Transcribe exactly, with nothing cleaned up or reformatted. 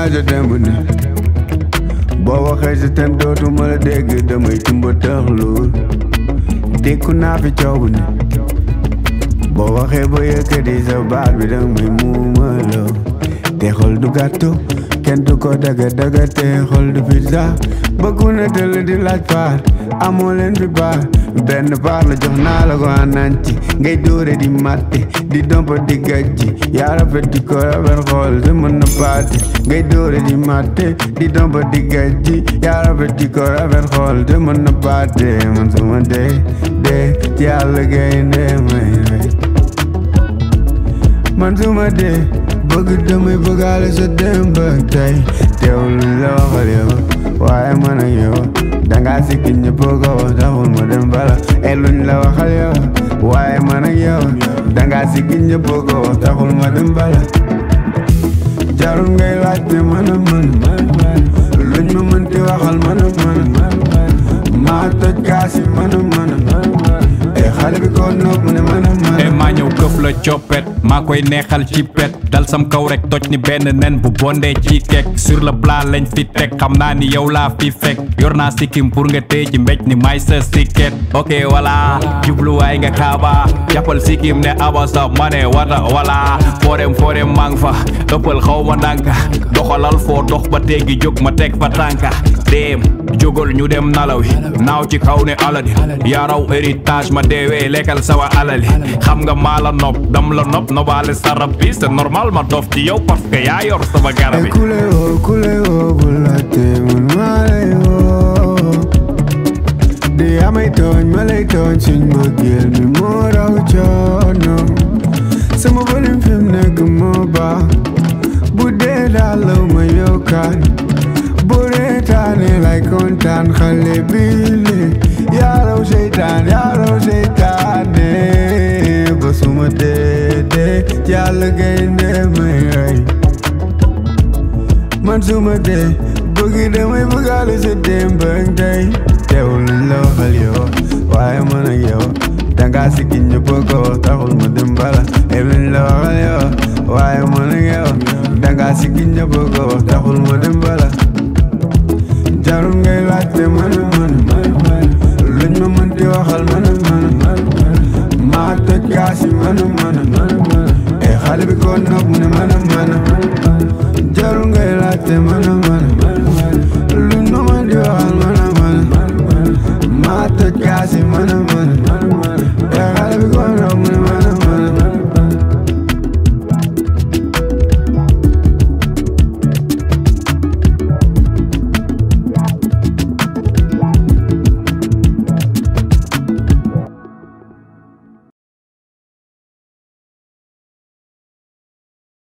naa sa démb ni boo waxee sa tem dootuma la dégg damay tumba taxlu dékku naa fi coow ni boo waxee ba yëkkati sa baat bi dang may muumaloo te xol du gàttu kenn du ko daga daga te xol du pizza bëggu na tëll di laaj paar amoo leen fi paar benn paar la jox naa la ko ananti ngay dóore di matte di dompa di gajji yaa rafet di ko rafet xool te mën na paate ngay dóore di matte di dompa di gajji yaa rafet di ko rafet xool te mën na paate man suma dee dee ci yàlla gaynde may rey man suma dee bëgg damay bëggaale sa démb ak tey teewul la waxal yow waaye man ak yow danga sikki ñëpp ko taxul ma dem bala e luñ la waxal yow waaye man ak yow danga sikki ñëpp ko taxul ma dem bala jarul ngay laajte man a man luñ ma mënti waxal man a man maa toj kaasi man a man e xale bi ko nopp mu ne man a man e maa ñëw këf la coppet maa koy neexal ci pet dal sam kaw rek toj ni benn nen bu bondee ci kek sur le plat lañ fi teg xam naa ni yow laa fi fekk yor naa sikkim pour nga tey ci mbéj ni may sa sikket ok voilà jubluwaay nga kaaba jàppal sikkim ne aba sa ma ne wata voilà foorem foorem maa ngi fa ëppal xaw ma ndànka doxalal foo dox ba teggi jóg ma teg fa tànka dem jógal ñu dem nalawi naaw ci kaw ne aladi yaa raw héritage ma deewee lekkal sawa alali xam nga maa la nopp dam la nopp nobaale sarab bi c'est normal ma dof ci yow parce que yaa yor sama garab bi kule woo kule woo bu laate man maa lay woo di amay tooñ ma lay tooñ suñ mbëggeel mi moo raw coono sama volume fi mu nekk moo baax bu dee daal law ma yokkaan bu reetaane lay kontaan xale bii yaa raw seytaan yaa raw seytaane ba suma dee dee yàlla gaynde may rey man suma dee bëgg damay bëggaale sa démb ak tey teewul luñ la waxal yow waaye man ak yow danga sikki ñëpp ko taxul ma dem bala e luñ la waxal yow waaye man ak yow danga sikki ñëpp ko taxul ma dem bala jarul ngay laajte man a man luñ ma mënti waxal man a man maa toj kaasi man a man e xale bi ko nopp mu ne man a man jarul ngay laajte man a man